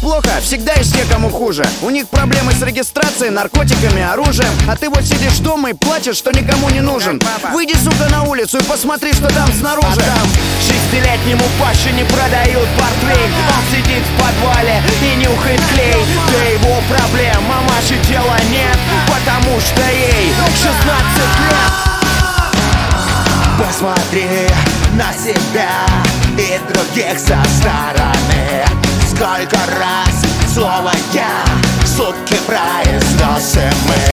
плохо, всегда есть те, кому хуже. У них проблемы с регистрацией, наркотиками, оружием. А ты вот сидишь дома и плачешь, что никому не нужен. Выйди, сука, на улицу и посмотри, что там снаружи. А там 6-летнему Паше не продают портвейн. Он сидит в подвале и нюхает клей. Да его проблем, мамаши дела нет, потому что ей 16 лет. Посмотри на себя и других со стороны. Сколько раз слово «я» в сутки произносим мы.